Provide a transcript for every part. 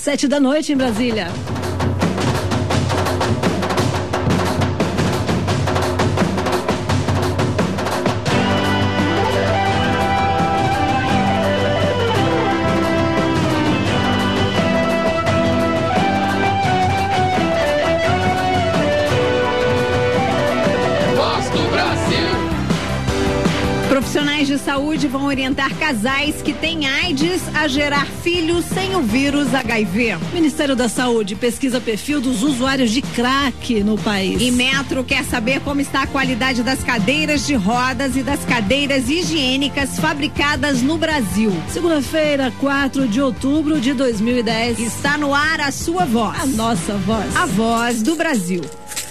7h em Brasília. Profissionais de saúde vão orientar casais que têm AIDS a gerar filhos sem o vírus HIV. Ministério da Saúde pesquisa perfil dos usuários de crack no país. E Metro quer saber como está a qualidade das cadeiras de rodas e das cadeiras higiênicas fabricadas no Brasil. Segunda-feira, 4 de outubro de 2010. Está no ar a sua voz. A nossa voz. A voz do Brasil.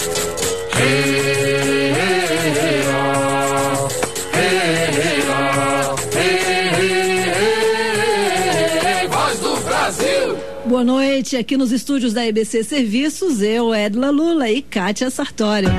Voz do Brasil. Boa noite, aqui nos estúdios da EBC Serviços, eu, Edla Lula e Kátia Sartório.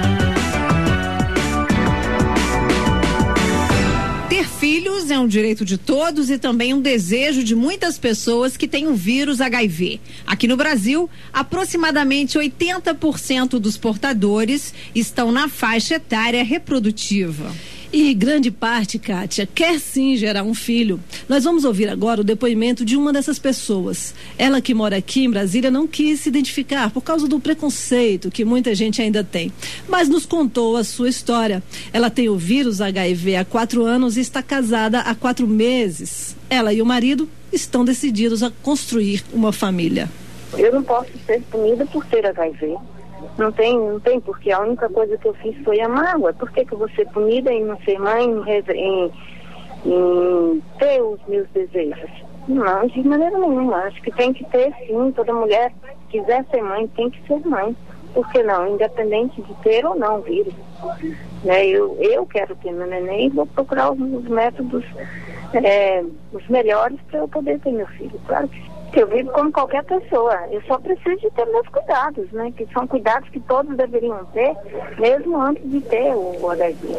Ter filhos é um direito de todos e também um desejo de muitas pessoas que têm o vírus HIV. Aqui no Brasil, aproximadamente 80% dos portadores estão na faixa etária reprodutiva. E grande parte, Kátia, quer sim gerar um filho. Nós vamos ouvir agora o depoimento de uma dessas pessoas. Ela que mora aqui em Brasília não quis se identificar por causa do preconceito que muita gente ainda tem, mas nos contou a sua história. Ela tem o vírus HIV há 4 anos e está casada há 4 meses. Ela e o marido estão decididos a construir uma família. Eu não posso ser punida por ter HIV. Não tem, porque a única coisa que eu fiz foi a mágoa. Por que eu vou ser punida em não ser mãe, em ter os meus desejos? Não, de maneira nenhuma. Acho que tem que ter, sim. Toda mulher que quiser ser mãe tem que ser mãe. Por que não? Independente de ter ou não vírus. Né? Eu quero ter meu neném e vou procurar os métodos os melhores para eu poder ter meu filho. Claro que sim. Eu vivo como qualquer pessoa, eu só preciso de ter meus cuidados, né? Que são cuidados que todos deveriam ter, mesmo antes de ter o HIV.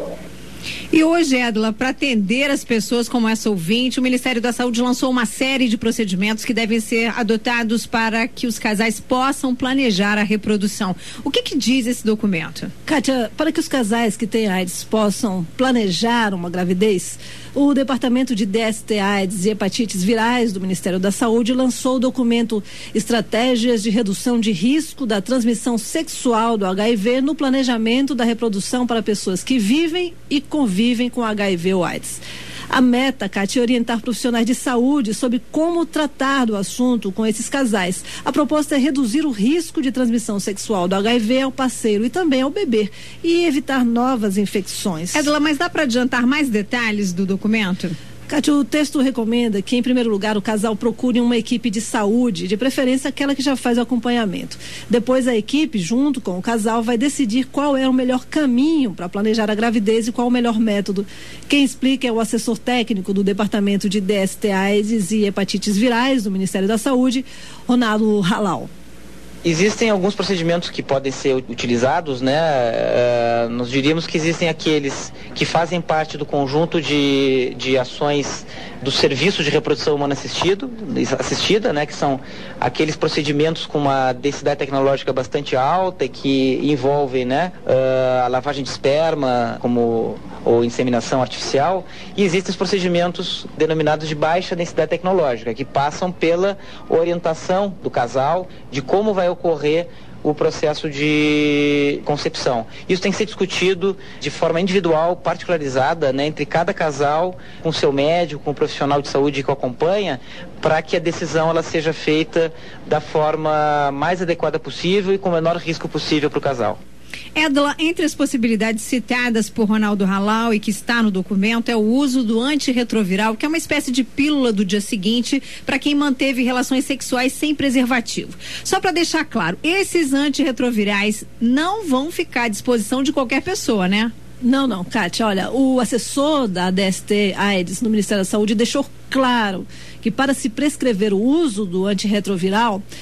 E hoje, Edla, para atender as pessoas como essa ouvinte, o Ministério da Saúde lançou uma série de procedimentos que devem ser adotados para que os casais possam planejar a reprodução. O que diz esse documento? Kátia, para que os casais que têm AIDS possam planejar uma gravidez, o Departamento de DST, AIDS e Hepatites Virais do Ministério da Saúde lançou o documento Estratégias de Redução de Risco da Transmissão Sexual do HIV no Planejamento da Reprodução para Pessoas que vivem e convivem com HIV ou AIDS. A meta, Kátia, é orientar profissionais de saúde sobre como tratar do assunto com esses casais. A proposta é reduzir o risco de transmissão sexual do HIV ao parceiro e também ao bebê e evitar novas infecções. Edla, mas dá para adiantar mais detalhes do documento? Kátia, o texto recomenda que, em primeiro lugar, o casal procure uma equipe de saúde, de preferência aquela que já faz o acompanhamento. Depois, a equipe, junto com o casal, vai decidir qual é o melhor caminho para planejar a gravidez e qual o melhor método. Quem explica é o assessor técnico do Departamento de DST, AIDS e Hepatites Virais do Ministério da Saúde, Ronaldo Halal. Existem alguns procedimentos que podem ser utilizados, né? Nós diríamos que existem aqueles que fazem parte do conjunto de ações do serviço de reprodução humana assistida, né? Que são aqueles procedimentos com uma densidade tecnológica bastante alta e que envolvem, né? A lavagem de esperma, ou inseminação artificial, e existem os procedimentos denominados de baixa densidade tecnológica, que passam pela orientação do casal de como vai ocorrer o processo de concepção. Isso tem que ser discutido de forma individual, particularizada, né, entre cada casal, com seu médico, com o profissional de saúde que o acompanha, para que a decisão ela seja feita da forma mais adequada possível e com o menor risco possível para o casal. Edla, entre as possibilidades citadas por Ronaldo Halal e que está no documento é o uso do antirretroviral, que é uma espécie de pílula do dia seguinte para quem manteve relações sexuais sem preservativo. Só para deixar claro, esses antirretrovirais não vão ficar à disposição de qualquer pessoa, né? Não, Kátia, olha, o assessor da DST AIDS no Ministério da Saúde deixou claro que para se prescrever o uso do antirretroviral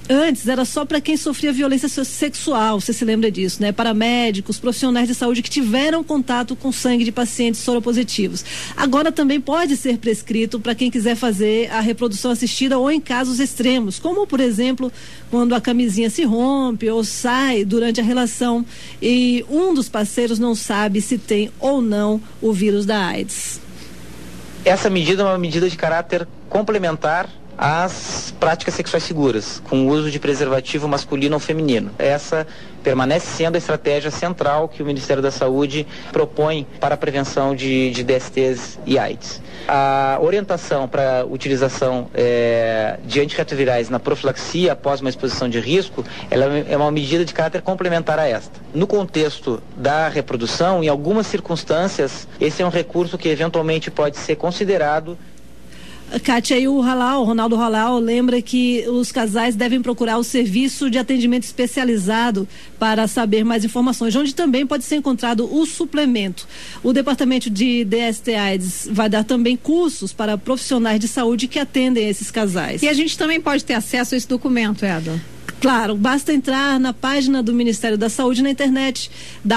Antes era só para quem sofria violência sexual, você se lembra disso, né? Para médicos, profissionais de saúde que tiveram contato com sangue de pacientes soropositivos. Agora também pode ser prescrito para quem quiser fazer a reprodução assistida ou em casos extremos, como por exemplo, quando a camisinha se rompe ou sai durante a relação e um dos parceiros não sabe se tem ou não o vírus da AIDS. Essa medida é uma medida de caráter complementar às práticas sexuais seguras, com o uso de preservativo masculino ou feminino. Essa permanece sendo a estratégia central que o Ministério da Saúde propõe para a prevenção de DSTs e AIDS. A orientação para a utilização de antirretrovirais na profilaxia após uma exposição de risco, ela é uma medida de caráter complementar a esta. No contexto da reprodução, em algumas circunstâncias, esse é um recurso que eventualmente pode ser considerado. Kátia, e o Ronaldo Halal lembra que os casais devem procurar o serviço de atendimento especializado para saber mais informações, onde também pode ser encontrado o suplemento. O Departamento de DST/AIDS vai dar também cursos para profissionais de saúde que atendem esses casais. E a gente também pode ter acesso a esse documento, Edla? Claro, basta entrar na página do Ministério da Saúde na internet,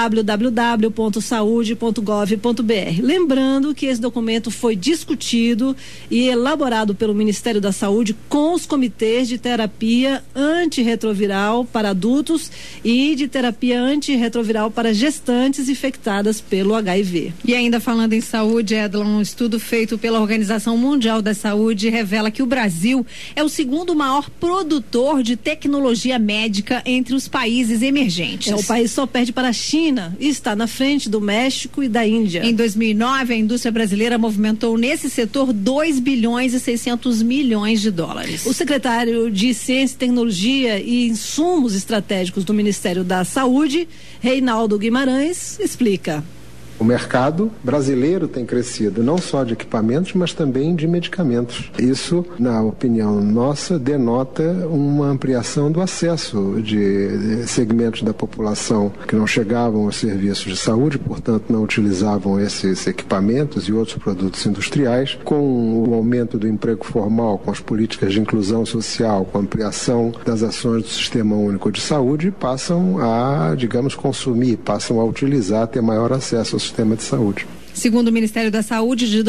www.saude.gov.br. Lembrando que esse documento foi discutido e elaborado pelo Ministério da Saúde com os comitês de terapia antirretroviral para adultos e de terapia antirretroviral para gestantes infectadas pelo HIV. E ainda falando em saúde, Edla, um estudo feito pela Organização Mundial da Saúde revela que o Brasil é o segundo maior produtor de tecnologia médica entre os países emergentes. O país só perde para a China e está na frente do México e da Índia. Em 2009, a indústria brasileira movimentou nesse setor 2 bilhões e 600 milhões de dólares. O secretário de Ciência, Tecnologia e Insumos Estratégicos do Ministério da Saúde, Reinaldo Guimarães, explica. O mercado brasileiro tem crescido, não só de equipamentos, mas também de medicamentos. Isso, na opinião nossa, denota uma ampliação do acesso de segmentos da população que não chegavam aos serviços de saúde, portanto não utilizavam esses equipamentos e outros produtos industriais. Com o aumento do emprego formal, com as políticas de inclusão social, com a ampliação das ações do Sistema Único de Saúde, passam a, digamos, consumir, passam a utilizar, ter maior acesso ao sistema de saúde. Segundo o Ministério da Saúde, de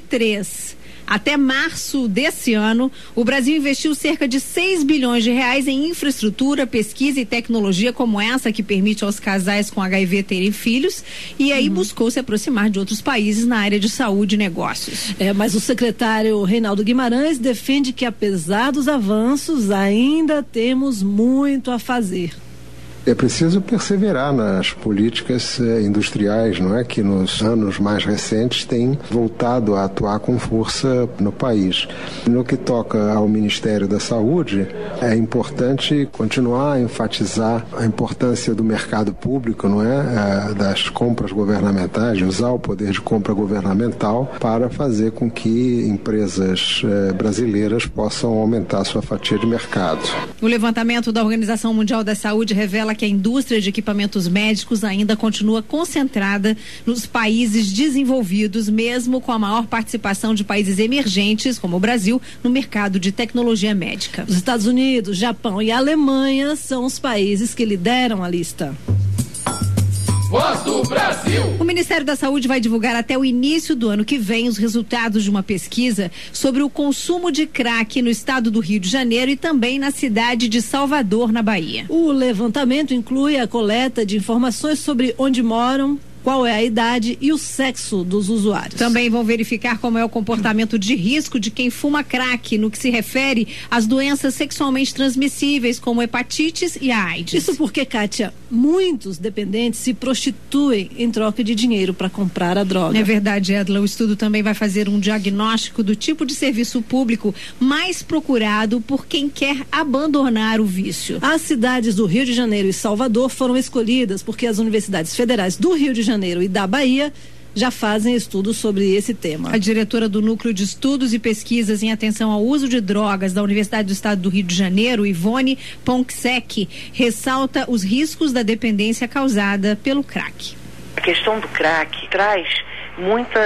2003 até março desse ano, o Brasil investiu cerca de 6 bilhões de reais em infraestrutura, pesquisa e tecnologia como essa que permite aos casais com HIV terem filhos, e aí buscou se aproximar de outros países na área de saúde e negócios. Mas o secretário Reinaldo Guimarães defende que, apesar dos avanços, ainda temos muito a fazer. É preciso perseverar nas políticas industriais, não é, que nos anos mais recentes têm voltado a atuar com força no país. No que toca ao Ministério da Saúde, é importante continuar a enfatizar a importância do mercado público, não é, das compras governamentais, de usar o poder de compra governamental para fazer com que empresas brasileiras possam aumentar sua fatia de mercado. O levantamento da Organização Mundial da Saúde revela que a indústria de equipamentos médicos ainda continua concentrada nos países desenvolvidos, mesmo com a maior participação de países emergentes, como o Brasil, no mercado de tecnologia médica. Os Estados Unidos, Japão e Alemanha são os países que lideram a lista. Voz do Brasil. O Ministério da Saúde vai divulgar até o início do ano que vem os resultados de uma pesquisa sobre o consumo de crack no estado do Rio de Janeiro e também na cidade de Salvador, na Bahia. O levantamento inclui a coleta de informações sobre onde moram, qual é a idade e o sexo dos usuários. Também vão verificar como é o comportamento de risco de quem fuma crack no que se refere às doenças sexualmente transmissíveis, como hepatites e a AIDS. Isso porque, Kátia, muitos dependentes se prostituem em troca de dinheiro para comprar a droga. É verdade, Edla. O estudo também vai fazer um diagnóstico do tipo de serviço público mais procurado por quem quer abandonar o vício. As cidades do Rio de Janeiro e Salvador foram escolhidas porque as universidades federais do Rio de Janeiro e da Bahia já fazem estudos sobre esse tema. A diretora do Núcleo de Estudos e Pesquisas em Atenção ao Uso de Drogas da Universidade do Estado do Rio de Janeiro, Ivone Ponksek, ressalta os riscos da dependência causada pelo crack. A questão do crack traz muitas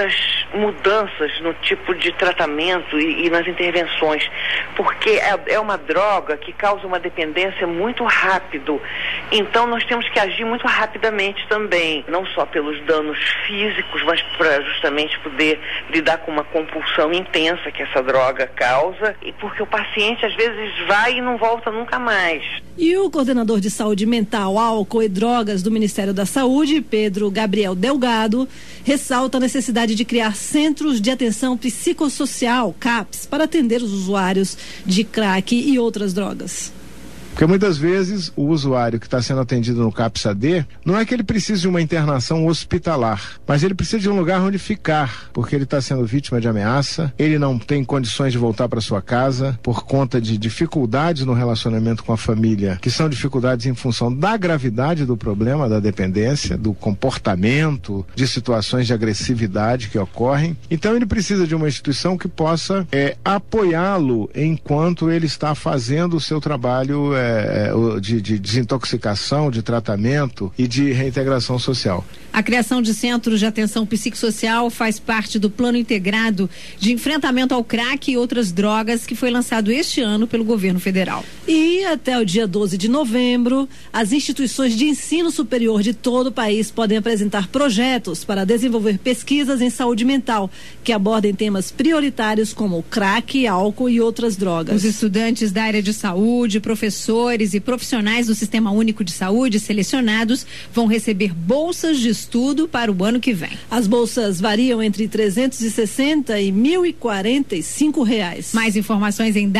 mudanças no tipo de tratamento e nas intervenções, porque é uma droga que causa uma dependência muito rápido. Então nós temos que agir muito rapidamente também, não só pelos danos físicos, mas para justamente poder lidar com uma compulsão intensa que essa droga causa, e porque o paciente às vezes vai e não volta nunca mais. E o coordenador de saúde mental, álcool e drogas do Ministério da Saúde, Pedro Gabriel Delgado, ressalta a necessidade de criar centros de atenção psicossocial, CAPS, para atender os usuários de crack e outras drogas. Porque muitas vezes o usuário que está sendo atendido no CAPS-AD, não é que ele precise de uma internação hospitalar, mas ele precisa de um lugar onde ficar, porque ele está sendo vítima de ameaça, ele não tem condições de voltar para sua casa por conta de dificuldades no relacionamento com a família, que são dificuldades em função da gravidade do problema, da dependência, do comportamento, de situações de agressividade que ocorrem. Então ele precisa de uma instituição que possa apoiá-lo enquanto ele está fazendo o seu trabalho de desintoxicação, de tratamento e de reintegração social. A criação de centros de atenção psicossocial faz parte do Plano Integrado de Enfrentamento ao Crack e outras drogas que foi lançado este ano pelo governo federal. E até o dia 12 de novembro, as instituições de ensino superior de todo o país podem apresentar projetos para desenvolver pesquisas em saúde mental que abordem temas prioritários como crack, álcool e outras drogas. Os estudantes da área de saúde, professores e profissionais do Sistema Único de Saúde selecionados vão receber bolsas de estudo para o ano que vem. As bolsas variam entre R$360 e R$1.045. Mais informações em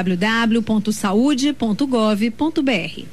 www.saude.gov.br.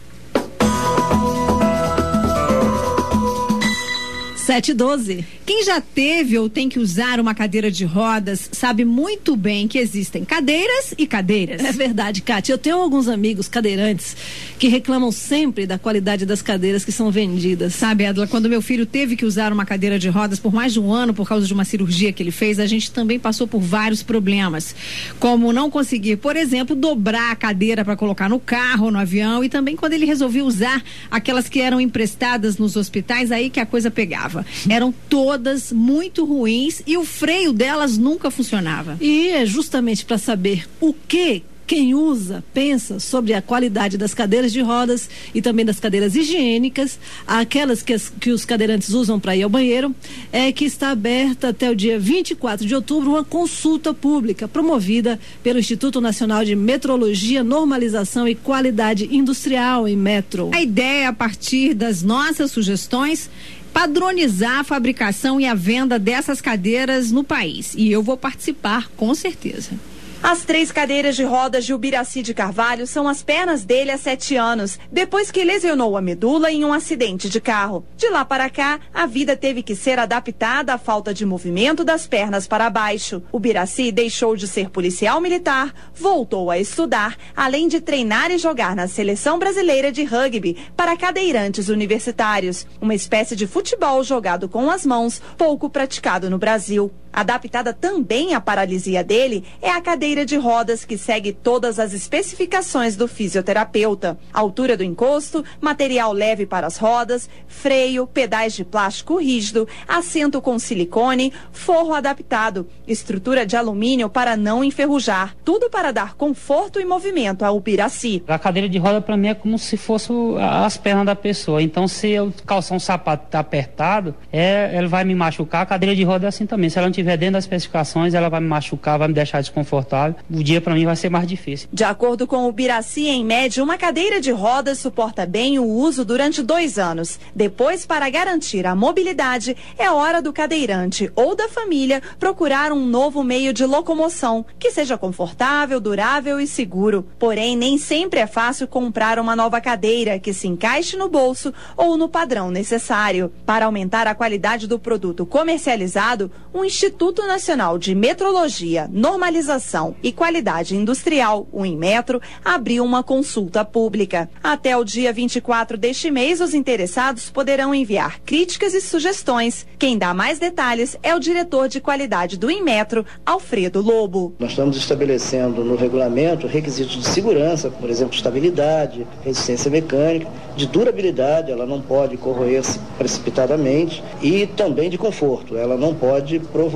7h12. Quem já teve ou tem que usar uma cadeira de rodas sabe muito bem que existem cadeiras e cadeiras. É verdade, Kátia. Eu tenho alguns amigos cadeirantes que reclamam sempre da qualidade das cadeiras que são vendidas. Sabe, Edla, quando meu filho teve que usar uma cadeira de rodas por mais de um ano por causa de uma cirurgia que ele fez, a gente também passou por vários problemas, como não conseguir, por exemplo, dobrar a cadeira para colocar no carro, no avião, e também quando ele resolveu usar aquelas que eram emprestadas nos hospitais, aí que a coisa pegava. Eram todas muito ruins e o freio delas nunca funcionava. E é justamente para saber o que quem usa pensa sobre a qualidade das cadeiras de rodas e também das cadeiras higiênicas, aquelas que os cadeirantes usam para ir ao banheiro, que está aberta até o dia 24 de outubro uma consulta pública promovida pelo Instituto Nacional de Metrologia, Normalização e Qualidade Industrial, em Metro. A ideia, a partir das nossas sugestões, padronizar a fabricação e a venda dessas cadeiras no país. E eu vou participar, com certeza. As 3 cadeiras de rodas de Ubiraci de Carvalho são as pernas dele há 7 anos, depois que lesionou a medula em um acidente de carro. De lá para cá, a vida teve que ser adaptada à falta de movimento das pernas para baixo. Ubiraci deixou de ser policial militar, voltou a estudar, além de treinar e jogar na Seleção Brasileira de Rugby para cadeirantes universitários, uma espécie de futebol jogado com as mãos, pouco praticado no Brasil. Adaptada também à paralisia dele é a cadeira de rodas que segue todas as especificações do fisioterapeuta. Altura do encosto, material leve para as rodas, freio, pedais de plástico rígido, assento com silicone, forro adaptado, estrutura de alumínio para não enferrujar. Tudo para dar conforto e movimento ao Ubiraci. A cadeira de roda para mim é como se fosse as pernas da pessoa. Então, se eu calçar um sapato apertado, ela vai me machucar. A cadeira de roda é assim também. Se ela não estiver dentro das especificações, ela vai me machucar, vai me deixar desconfortável. O dia para mim vai ser mais difícil. De acordo com o Ubiraci, em média, uma cadeira de rodas suporta bem o uso durante 2 anos. Depois, para garantir a mobilidade, é hora do cadeirante ou da família procurar um novo meio de locomoção que seja confortável, durável e seguro. Porém, nem sempre é fácil comprar uma nova cadeira que se encaixe no bolso ou no padrão necessário. Para aumentar a qualidade do produto comercializado, o Instituto Nacional de Metrologia, Normalização e Qualidade Industrial, o Inmetro, abriu uma consulta pública. Até o dia 24 deste mês, os interessados poderão enviar críticas e sugestões. Quem dá mais detalhes é o diretor de qualidade do Inmetro, Alfredo Lobo. Nós estamos estabelecendo no regulamento requisitos de segurança, por exemplo, estabilidade, resistência mecânica, de durabilidade, ela não pode corroer-se precipitadamente, e também de conforto, ela não pode provocar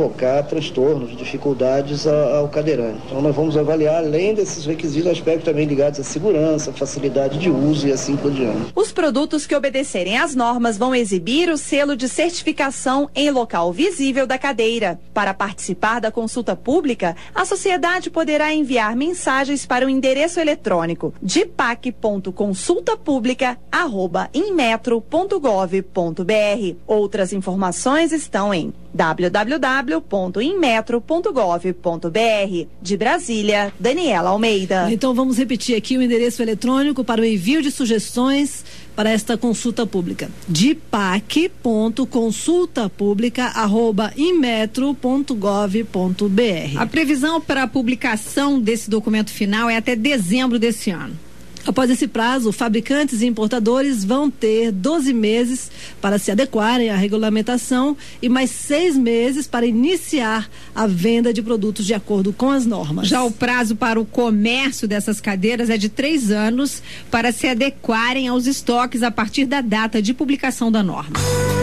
provocar transtornos, dificuldades ao cadeirante. Então nós vamos avaliar, além desses requisitos, aspectos também ligados à segurança, facilidade de uso e assim por diante. Os produtos que obedecerem às normas vão exibir o selo de certificação em local visível da cadeira. Para participar da consulta pública, a sociedade poderá enviar mensagens para o endereço eletrônico dipac.consultapublica@inmetro.gov.br. Outras informações estão em www.inmetro.gov.br. De Brasília, Daniela Almeida. Então vamos repetir aqui o endereço eletrônico para o envio de sugestões para esta consulta pública. dipac.consultapublica@inmetro.gov.br. A previsão para a publicação desse documento final é até dezembro desse ano. Após esse prazo, fabricantes e importadores vão ter 12 meses para se adequarem à regulamentação e mais 6 meses para iniciar a venda de produtos de acordo com as normas. Já o prazo para o comércio dessas cadeiras é de 3 anos para se adequarem aos estoques a partir da data de publicação da norma.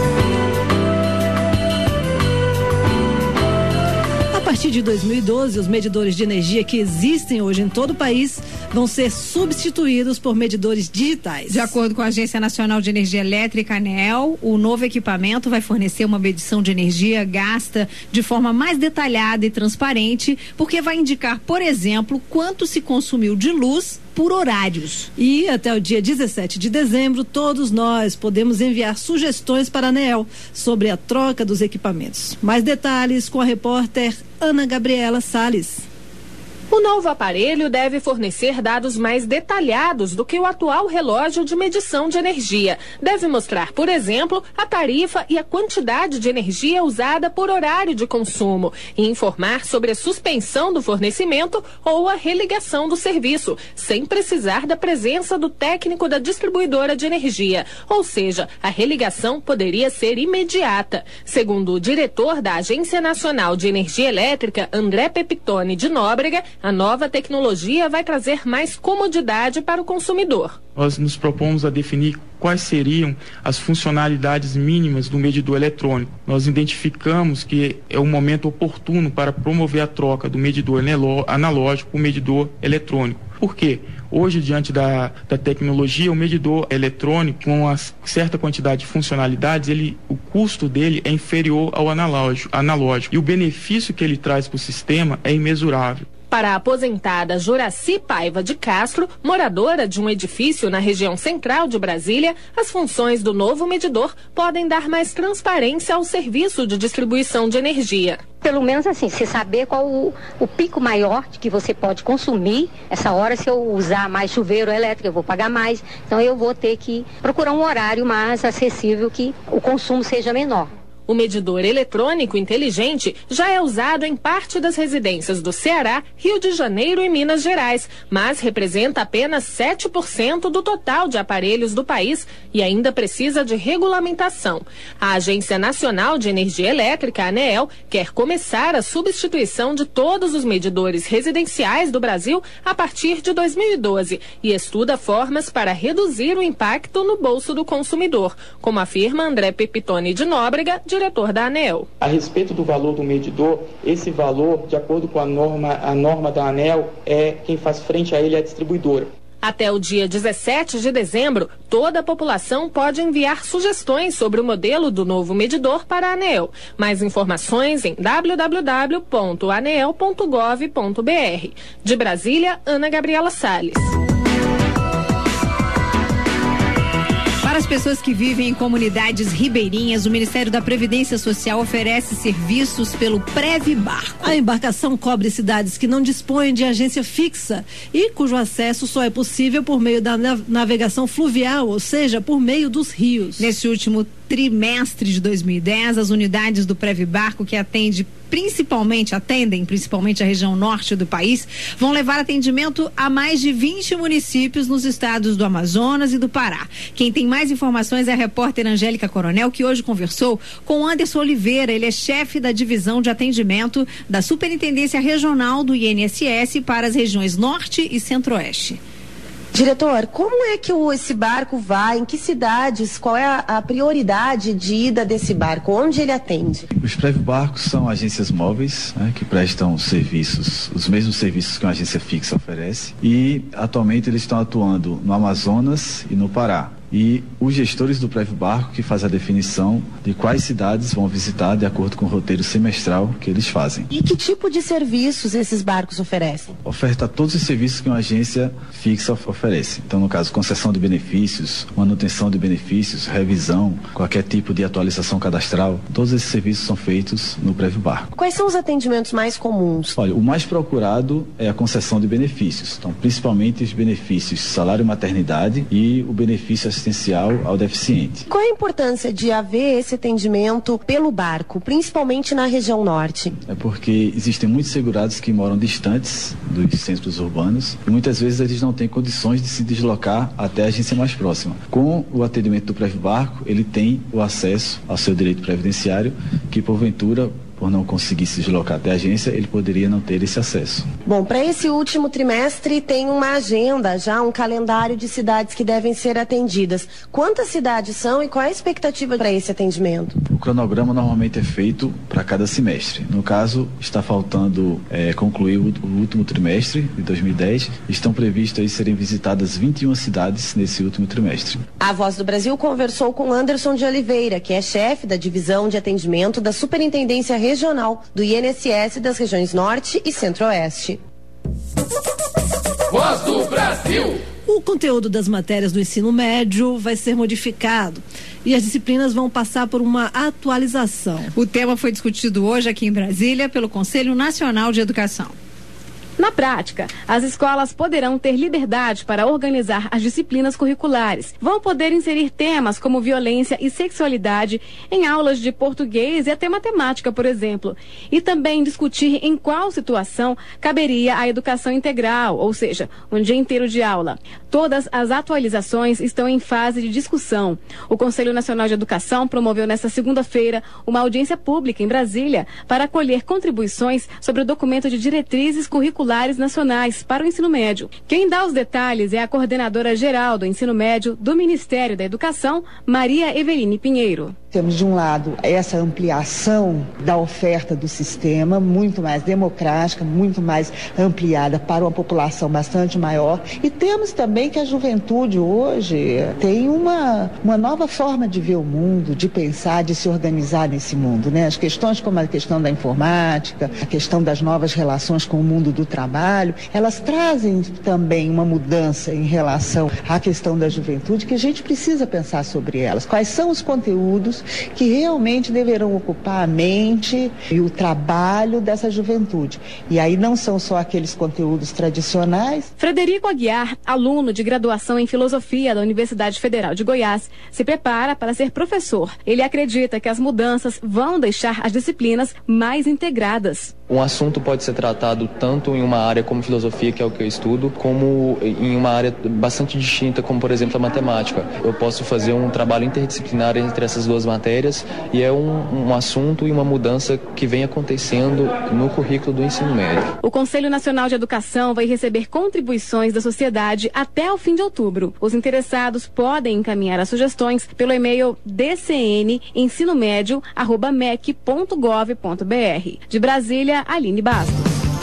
A partir de 2012, os medidores de energia que existem hoje em todo o país vão ser substituídos por medidores digitais. De acordo com a Agência Nacional de Energia Elétrica, ANEEL, o novo equipamento vai fornecer uma medição de energia gasta de forma mais detalhada e transparente, porque vai indicar, por exemplo, quanto se consumiu de luz por horários. E até o dia 17 de dezembro, todos nós podemos enviar sugestões para a ANEEL sobre a troca dos equipamentos. Mais detalhes com a repórter Ana Gabriela Salles. O novo aparelho deve fornecer dados mais detalhados do que o atual relógio de medição de energia. Deve mostrar, por exemplo, a tarifa e a quantidade de energia usada por horário de consumo e informar sobre a suspensão do fornecimento ou a religação do serviço, sem precisar da presença do técnico da distribuidora de energia. Ou seja, a religação poderia ser imediata. Segundo o diretor da Agência Nacional de Energia Elétrica, André Pepitone de Nóbrega, a nova tecnologia vai trazer mais comodidade para o consumidor. Nós nos propomos a definir quais seriam as funcionalidades mínimas do medidor eletrônico. Nós identificamos que é o momento oportuno para promover a troca do medidor analógico para o medidor eletrônico. Por quê? Hoje, diante da tecnologia, o medidor eletrônico, com uma certa quantidade de funcionalidades, o custo dele é inferior ao analógico. E o benefício que ele traz para o sistema é imensurável. Para a aposentada Juraci Paiva de Castro, moradora de um edifício na região central de Brasília, as funções do novo medidor podem dar mais transparência ao serviço de distribuição de energia. Pelo menos assim, você saber qual o pico maior que você pode consumir. Essa hora, se eu usar mais chuveiro elétrico, eu vou pagar mais. Então eu vou ter que procurar um horário mais acessível que o consumo seja menor. O medidor eletrônico inteligente já é usado em parte das residências do Ceará, Rio de Janeiro e Minas Gerais, mas representa apenas 7% do total de aparelhos do país e ainda precisa de regulamentação. A Agência Nacional de Energia Elétrica, ANEEL, quer começar a substituição de todos os medidores residenciais do Brasil a partir de 2012 e estuda formas para reduzir o impacto no bolso do consumidor, como afirma André Pepitone de Nóbrega, diretor da ANEEL. A respeito do valor do medidor, esse valor, de acordo com a norma da ANEEL, quem faz frente a ele é a distribuidora. Até o dia 17 de dezembro, toda a população pode enviar sugestões sobre o modelo do novo medidor para a ANEEL. Mais informações em www.aneel.gov.br. De Brasília, Ana Gabriela Salles. Para as pessoas que vivem em comunidades ribeirinhas, o Ministério da Previdência Social oferece serviços pelo Previbarco. A embarcação cobre cidades que não dispõem de agência fixa e cujo acesso só é possível por meio da navegação fluvial, ou seja, por meio dos rios. Nesse último trimestre de 2010, as unidades do Previbarco, que atendem principalmente a região norte do país, vão levar atendimento a mais de 20 municípios nos estados do Amazonas e do Pará. Quem tem mais informações é a repórter Angélica Coronel, que hoje conversou com Anderson Oliveira. Ele é chefe da divisão de atendimento da Superintendência Regional do INSS para as regiões Norte e Centro-Oeste. Diretor, como é que esse barco vai? Em que cidades? Qual é a prioridade de ida desse barco? Onde ele atende? Os Previbarcos são agências móveis, né, que prestam serviços, os mesmos serviços que uma agência fixa oferece, e atualmente eles estão atuando no Amazonas e no Pará. E os gestores do Previbarco que fazem a definição de quais cidades vão visitar de acordo com o roteiro semestral que eles fazem. E que tipo de serviços esses barcos oferecem? Oferta todos os serviços que uma agência fixa oferece. Então, no caso, concessão de benefícios, manutenção de benefícios, revisão, qualquer tipo de atualização cadastral, todos esses serviços são feitos no Previbarco. Quais são os atendimentos mais comuns? Olha, o mais procurado é a concessão de benefícios. Então, principalmente os benefícios salário maternidade e o benefício assistencial ao deficiente. Qual a importância de haver esse atendimento pelo barco, principalmente na região norte? É porque existem muitos segurados que moram distantes dos centros urbanos e muitas vezes eles não têm condições de se deslocar até a agência mais próxima. Com o atendimento do Previbarco, ele tem o acesso ao seu direito previdenciário, que porventura, por não conseguir se deslocar até a agência, ele poderia não ter esse acesso. Bom, para esse último trimestre tem uma agenda, já um calendário de cidades que devem ser atendidas. Quantas cidades são e qual é a expectativa para esse atendimento? O cronograma normalmente é feito para cada semestre. No caso, está faltando concluir o último trimestre de 2010. Estão previstas serem visitadas 21 cidades nesse último trimestre. A Voz do Brasil conversou com Anderson de Oliveira, que é chefe da divisão de atendimento da Superintendência Regional do INSS das regiões Norte e Centro-Oeste. Voz do Brasil. O conteúdo das matérias do ensino médio vai ser modificado e as disciplinas vão passar por uma atualização. O tema foi discutido hoje aqui em Brasília pelo Conselho Nacional de Educação. Na prática, as escolas poderão ter liberdade para organizar as disciplinas curriculares. Vão poder inserir temas como violência e sexualidade em aulas de português e até matemática, por exemplo. E também discutir em qual situação caberia a educação integral, ou seja, um dia inteiro de aula. Todas as atualizações estão em fase de discussão. O Conselho Nacional de Educação promoveu nesta segunda-feira uma audiência pública em Brasília para acolher contribuições sobre o documento de diretrizes curriculares nacionais para o ensino médio. Quem dá os detalhes é a coordenadora geral do ensino médio do Ministério da Educação, Maria Eveline Pinheiro. Temos, de um lado, essa ampliação da oferta do sistema, muito mais democrática, muito mais ampliada para uma população bastante maior. E temos também que a juventude hoje tem uma nova forma de ver o mundo, de pensar, de se organizar nesse mundo, né? As questões como a questão da informática, a questão das novas relações com o mundo do trabalho, elas trazem também uma mudança em relação à questão da juventude que a gente precisa pensar sobre elas. Quais são os conteúdos que realmente deverão ocupar a mente e o trabalho dessa juventude. E aí não são só aqueles conteúdos tradicionais. Frederico Aguiar, aluno de graduação em Filosofia da Universidade Federal de Goiás, se prepara para ser professor. Ele acredita que as mudanças vão deixar as disciplinas mais integradas. Um assunto pode ser tratado tanto em uma área como filosofia, que é o que eu estudo, como em uma área bastante distinta, como por exemplo a matemática. Eu posso fazer um trabalho interdisciplinar entre essas duas matérias e é um assunto e uma mudança que vem acontecendo no currículo do ensino médio. O Conselho Nacional de Educação vai receber contribuições da sociedade até o fim de outubro. Os interessados podem encaminhar as sugestões pelo e-mail dcnensinomedio@mec.gov.br. De Brasília, Aline Bastos.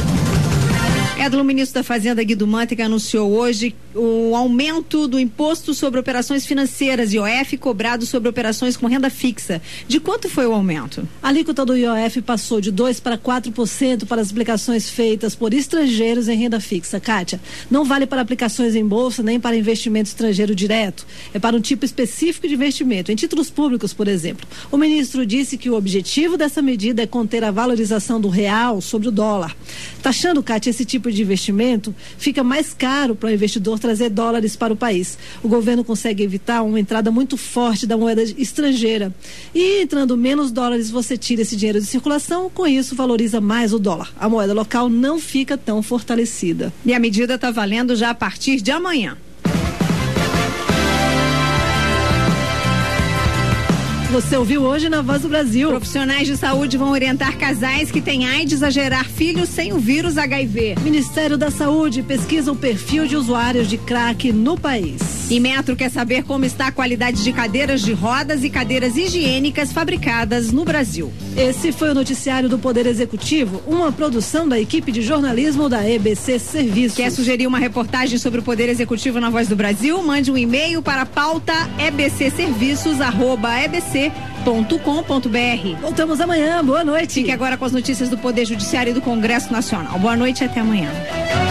O ministro da Fazenda, Guido Mantega, anunciou hoje o aumento do imposto sobre operações financeiras, IOF, cobrado sobre operações com renda fixa. De quanto foi o aumento? A alíquota do IOF passou de 2% para 4% para as aplicações feitas por estrangeiros em renda fixa. Kátia, não vale para aplicações em bolsa nem para investimento estrangeiro direto. É para um tipo específico de investimento, em títulos públicos, por exemplo. O ministro disse que o objetivo dessa medida é conter a valorização do real sobre o dólar. Taxando, Kátia, esse tipo de investimento, fica mais caro para o investidor trazer dólares para o país. O governo consegue evitar uma entrada muito forte da moeda estrangeira. E entrando menos dólares, você tira esse dinheiro de circulação, com isso valoriza mais o dólar. A moeda local não fica tão fortalecida. E a medida está valendo já a partir de amanhã. Você ouviu hoje na Voz do Brasil. Profissionais de saúde vão orientar casais que têm AIDS a gerar filhos sem o vírus HIV. Ministério da Saúde pesquisa o perfil de usuários de crack no país. E Metro quer saber como está a qualidade de cadeiras de rodas e cadeiras higiênicas fabricadas no Brasil. Esse foi o noticiário do Poder Executivo, uma produção da equipe de jornalismo da EBC Serviços. Quer sugerir uma reportagem sobre o Poder Executivo na Voz do Brasil? Mande um e-mail para a pauta ebcserviços@ebc.com.br. Voltamos amanhã, boa noite. Fique agora com as notícias do Poder Judiciário e do Congresso Nacional. Boa noite e até amanhã.